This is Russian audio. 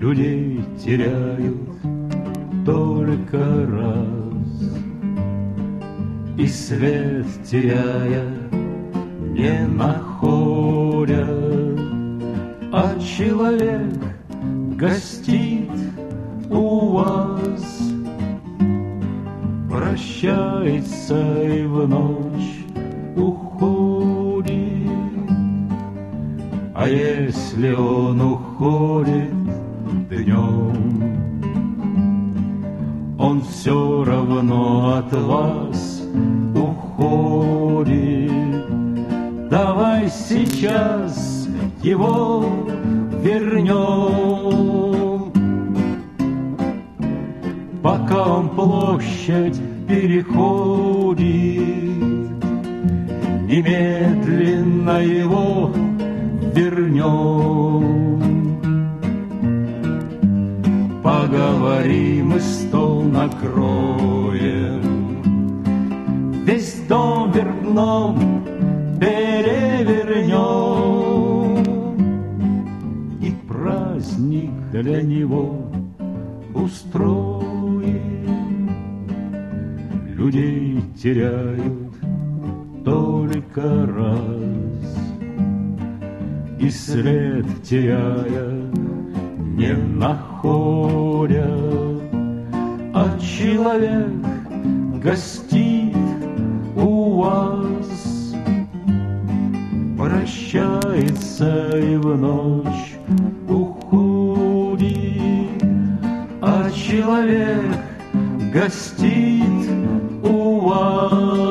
людей теряют только раз, и след теряя не находят, а человек гостит у вас, прощается и в ночь уходит. А если он уходит днем, он все равно от вас уходит. Давай сейчас его вернем, пока он площадь переходит. Немедленно его вернем. Поговорим и стол накроем, весь дом вверх дном перевернем, и праздник для него устроим. Людей теряют только раз, и след теряя не находят, а человек гостит у вас, прощается и в ночь уходит, а человек гостит у вас.